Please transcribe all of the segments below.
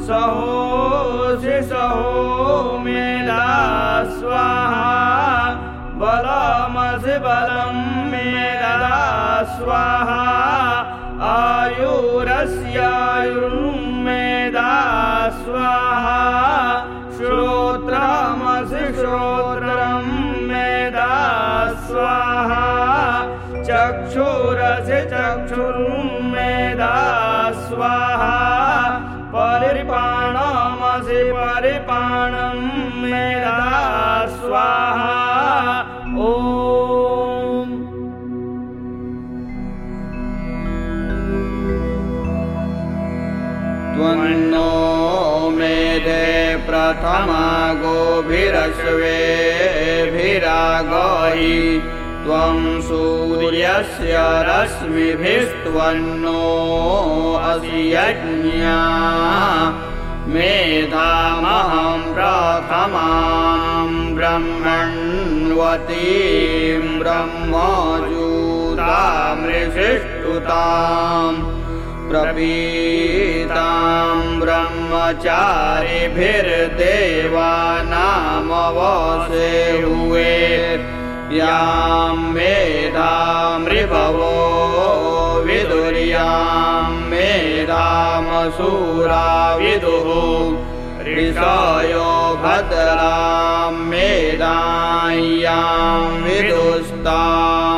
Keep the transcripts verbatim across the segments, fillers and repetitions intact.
सहोषि सहो मेधा स्वाहा बलमसि बलं मेधा स्वाहा आयुरस्यायुर्मेधा स्वाहा श्रोत्रमसि श्रोत्रं मेधा स्वाहा चक्षुरसि चक्षुर्मेधा स्वाहा परिपाणमसि परिपाणं मेधा स्वाहा ॐ त्वन्नो मेधे प्रथमा गोभिरश्वेभिरागहि त्वं सूर्यस्य रश्मिभिस्त्वन्नो असि यज्ञा मेधामहं प्रथमां ब्रह्मण्वतीं ब्रह्मजूतामृषिष्टुतां प्रपीतां ब्रह्मचारिभिर्देवानामवसे हुए यां मेधामृभवो विदुर्यां मेधामसूरा विदुः ऋषयो भद्रां मेधां विदुस्तां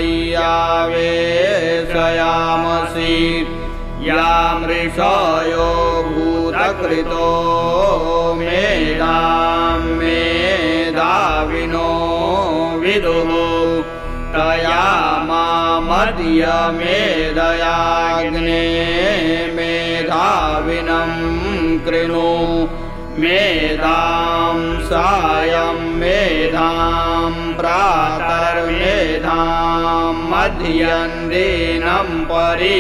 मय्यावेशयामसि यां ऋषयो भूतकृतो मेधां मेधाविनो विदुः तया मामद्यमेधयाग्ने मेधाविनं कृणु मेधां सायं मेधां प्रातर्मेधां मध्यन्दिनं परि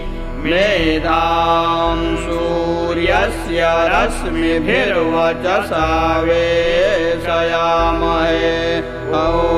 मेधां सूर्यस्य रश्मिभिर्वचसा वेशयामहे।